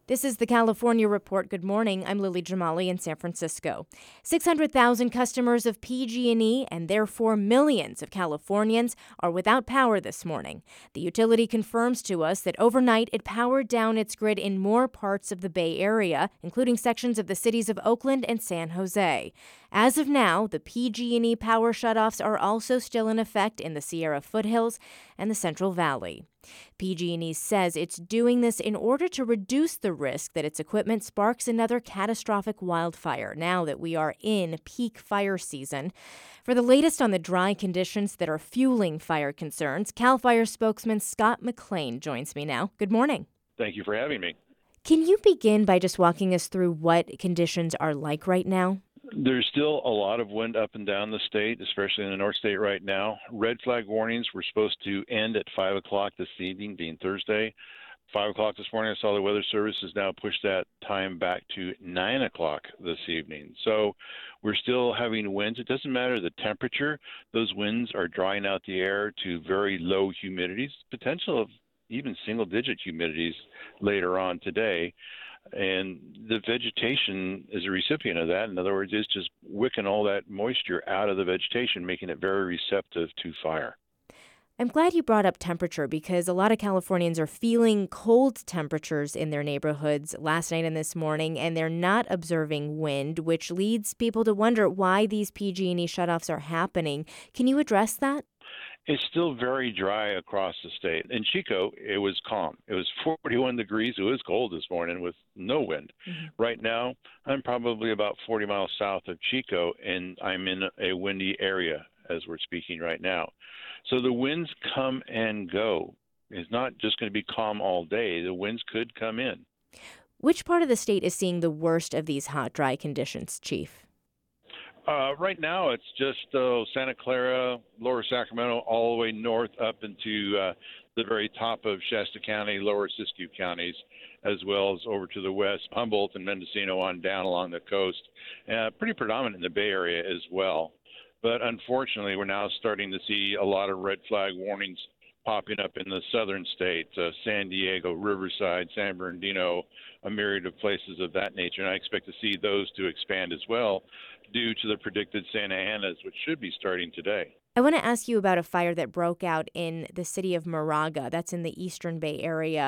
This is the California Report. Good morning. I'm Lily Jamali in San Francisco. 600,000 customers of PG&E and therefore millions of Californians are without power this morning. The utility confirms to us that overnight it powered down its grid in more parts of the Bay Area, including sections of the cities of Oakland and San Jose. As of now, the PG&E power shutoffs are also still in effect in the Sierra Foothills and the Central Valley. PG&E says it's doing this in order to reduce the risk that its equipment sparks another catastrophic wildfire now that we are in peak fire season. For the latest on the dry conditions that are fueling fire concerns, CAL FIRE spokesman Scott McLean joins me now. Good morning. Thank you for having me. Can you begin by just walking us through what conditions are like right now? There's still a lot of wind up and down the state, especially in the North State right now. Red flag warnings were supposed to end at 5 o'clock this evening, being Thursday. 5 o'clock this morning, I saw the Weather Service has now pushed that time back to 9 o'clock this evening. So we're still having winds. It doesn't matter the temperature. Those winds are drying out the air to very low humidities, potential of even single-digit humidities later on today. And the vegetation is a recipient of that. In other words, it's just wicking all that moisture out of the vegetation, making it very receptive to fire. I'm glad you brought up temperature because a lot of Californians are feeling cold temperatures in their neighborhoods last night and this morning, and they're not observing wind, which leads people to wonder why these PG&E shutoffs are happening. Can you address that? It's still very dry across the state. In Chico, it was calm. It was 41 degrees. It was cold this morning with no wind. Right now, I'm probably about 40 miles south of Chico, and I'm in a windy area as we're speaking right now. So the winds come and go. It's not just going to be calm all day. The winds could come in. Which part of the state is seeing the worst of these hot, dry conditions, Chief? Right now, it's just Santa Clara, Lower Sacramento, all the way north up into the very top of Shasta County, Lower Siskiyou counties, as well as over to the west, Humboldt and Mendocino on down along the coast. Pretty predominant in the Bay Area as well. But unfortunately, we're now starting to see a lot of red flag warnings popping up in the southern states, San Diego, Riverside, San Bernardino, a myriad of places of that nature. And I expect to see those to expand as well due to the predicted Santa Anas, which should be starting today. I want to ask you about a fire that broke out in the city of Moraga. That's in the Eastern Bay Area.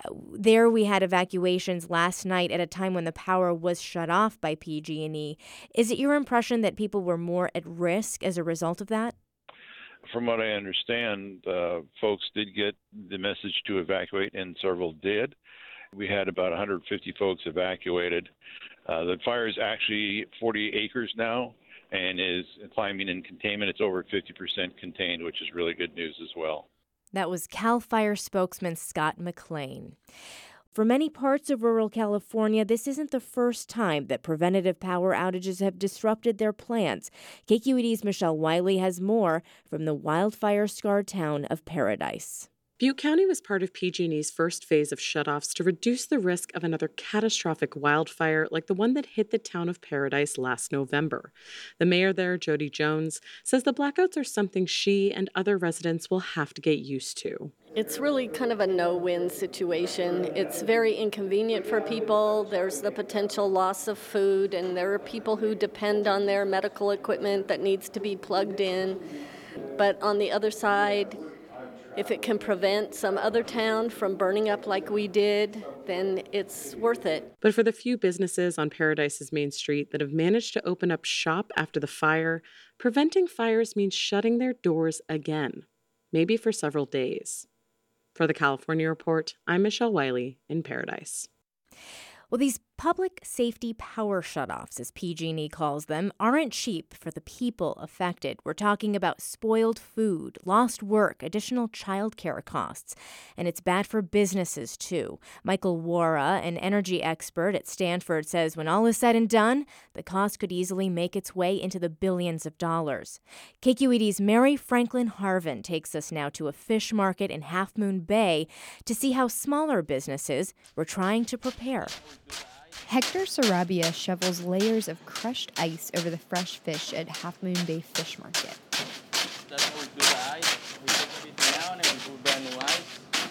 There we had evacuations last night at a time when the power was shut off by PG&E. Is it your impression that people were more at risk as a result of that? From what I understand, folks did get the message to evacuate, and several did. We had about 150 folks evacuated. The fire is actually 40 acres now and is climbing in containment. It's over 50% contained, which is really good news as well. That was CAL FIRE spokesman Scott McLean. For many parts of rural California, this isn't the first time that preventative power outages have disrupted their plans. KQED's Michelle Wiley has more from the wildfire-scarred town of Paradise. Butte County was part of PG&E's first phase of shutoffs to reduce the risk of another catastrophic wildfire like the one that hit the town of Paradise last November. The mayor there, Jody Jones, says the blackouts are something she and other residents will have to get used to. It's really kind of a no-win situation. It's very inconvenient for people. There's the potential loss of food, and there are people who depend on their medical equipment that needs to be plugged in. But on the other side, if it can prevent some other town from burning up like we did, then it's worth it. But for the few businesses on Paradise's main street that have managed to open up shop after the fire, preventing fires means shutting their doors again, maybe for several days. For the California Report, I'm Michelle Wiley in Paradise. Well, these public safety power shutoffs, as PG&E calls them, aren't cheap for the people affected. We're talking about spoiled food, lost work, additional childcare costs, and it's bad for businesses, too. Michael Wara, an energy expert at Stanford, says when all is said and done, the cost could easily make its way into the billions of dollars. KQED's Mary Franklin Harvin takes us now to a fish market in Half Moon Bay to see how smaller businesses were trying to prepare. Hector Sarabia shovels layers of crushed ice over the fresh fish at Half Moon Bay Fish Market. That's how we do the ice. We take it down and we put brand new ice.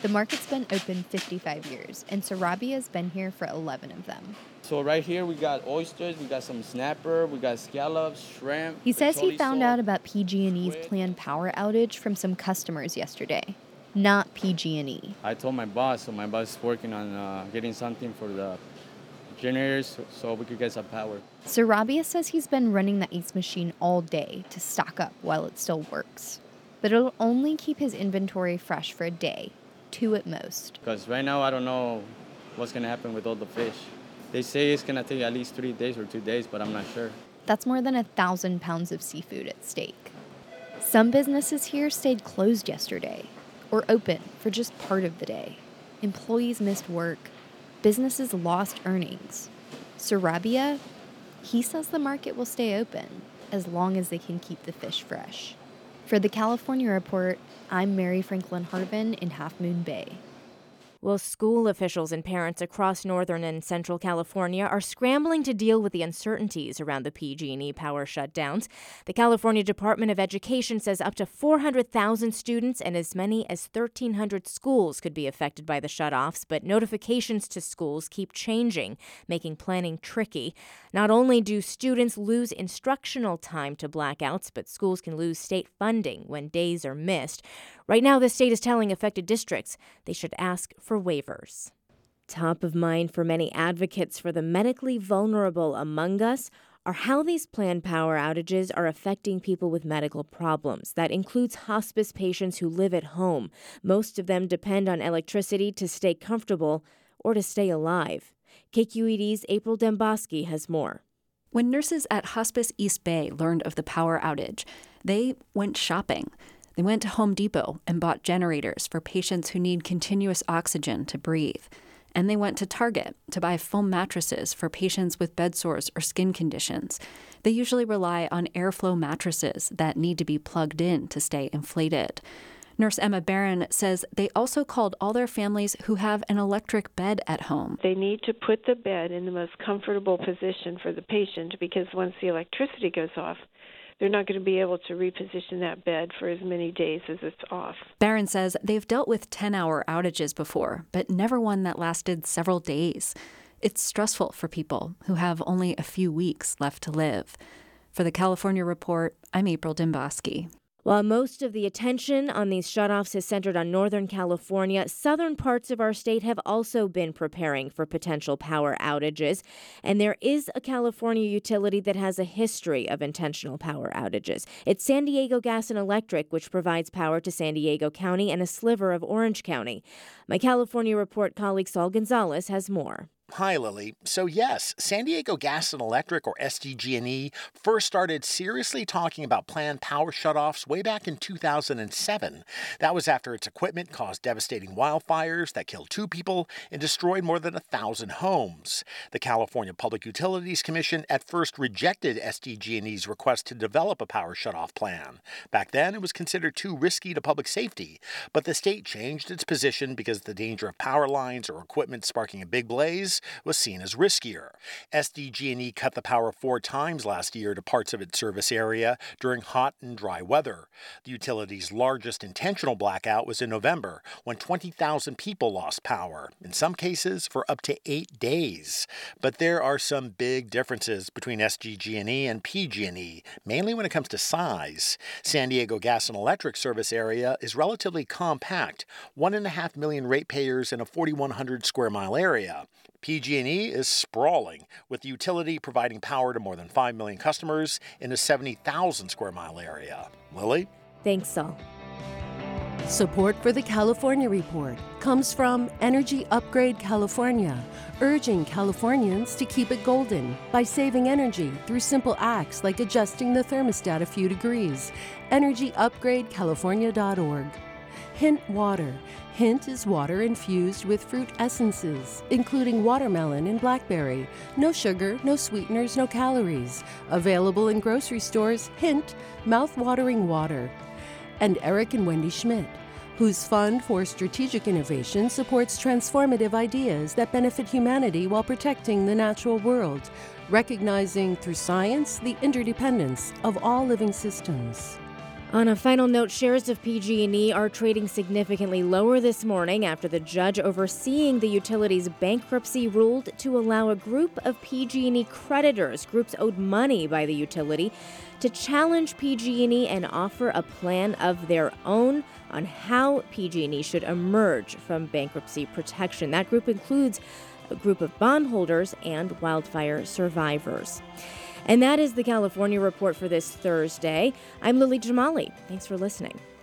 The market's been open 55 years, and Sarabia's been here for 11 of them. So right here we got oysters, we got some snapper, we got scallops, shrimp. He says he found chorizo. out about PG&E's planned power outage from some customers yesterday, not PG&E. I told my boss, so my boss is working on getting something for the generators so we could get some power. Sarabia says he's been running the ice machine all day to stock up while it still works. But it'll only keep his inventory fresh for a day, 2 at most. Because right now I don't know what's going to happen with all the fish. They say it's going to take at least 3 days or 2 days, but I'm not sure. That's more than 1,000 pounds of seafood at stake. Some businesses here stayed closed yesterday, or open for just part of the day. Employees missed work. Businesses lost earnings. Sarabia, he says the market will stay open as long as they can keep the fish fresh. For the California Report, I'm Mary Franklin Harvin in Half Moon Bay. Well, school officials and parents across northern and central California are scrambling to deal with the uncertainties around the PG&E power shutdowns. The California Department of Education says up to 400,000 students and as many as 1,300 schools could be affected by the shutoffs, but notifications to schools keep changing, making planning tricky. Not only do students lose instructional time to blackouts, but schools can lose state funding when days are missed. Right now, the state is telling affected districts they should ask for waivers. Top of mind for many advocates for the medically vulnerable among us are how these planned power outages are affecting people with medical problems. That includes hospice patients who live at home. Most of them depend on electricity to stay comfortable or to stay alive. KQED's April Demboski has more. When nurses at Hospice East Bay learned of the power outage, they went shopping. They went to Home Depot and bought generators for patients who need continuous oxygen to breathe. And they went to Target to buy foam mattresses for patients with bed sores or skin conditions. They usually rely on airflow mattresses that need to be plugged in to stay inflated. Nurse Emma Barron says they also called all their families who have an electric bed at home. They need to put the bed in the most comfortable position for the patient because once the electricity goes off, they're not going to be able to reposition that bed for as many days as it's off. Barron says they've dealt with 10-hour outages before, but never one that lasted several days. It's stressful for people who have only a few weeks left to live. For the California Report, I'm April Demboski. While most of the attention on these shutoffs is centered on Northern California, southern parts of our state have also been preparing for potential power outages. And there is a California utility that has a history of intentional power outages. It's San Diego Gas and Electric, which provides power to San Diego County and a sliver of Orange County. My California Report colleague Saul Gonzalez has more. Hi, Lily. So yes, San Diego Gas and Electric, or SDG&E, first started seriously talking about planned power shutoffs way back in 2007. That was after its equipment caused devastating wildfires that killed 2 people and destroyed more than 1,000 homes. The California Public Utilities Commission at first rejected SDG&E's request to develop a power shutoff plan. Back then, it was considered too risky to public safety, but the state changed its position because the danger of power lines or equipment sparking a big blaze was seen as riskier. SDG&E cut the power 4 times last year to parts of its service area during hot and dry weather. The utility's largest intentional blackout was in November, when 20,000 people lost power, in some cases for up to 8 days. But there are some big differences between SDG&E and PG&E, mainly when it comes to size. San Diego Gas and Electric service area is relatively compact, 1.5 million ratepayers in a 4,100 square mile area. PG&E is sprawling, with the utility providing power to more than 5 million customers in a 70,000 square mile area. Lily? Thanks, Saul. Support for the California Report comes from Energy Upgrade California, urging Californians to keep it golden by saving energy through simple acts like adjusting the thermostat a few degrees. EnergyUpgradeCalifornia.org. Hint Water. Hint is water infused with fruit essences, including watermelon and blackberry. No sugar, no sweeteners, no calories. Available in grocery stores. Hint, mouth-watering water. And Eric and Wendy Schmidt, whose Fund for Strategic Innovation supports transformative ideas that benefit humanity while protecting the natural world, recognizing through science the interdependence of all living systems. On a final note, shares of PG&E are trading significantly lower this morning after the judge overseeing the utility's bankruptcy ruled to allow a group of PG&E creditors, groups owed money by the utility, to challenge PG&E and offer a plan of their own on how PG&E should emerge from bankruptcy protection. That group includes a group of bondholders and wildfire survivors. And that is the California Report for this Thursday. I'm Lily Jamali. Thanks for listening.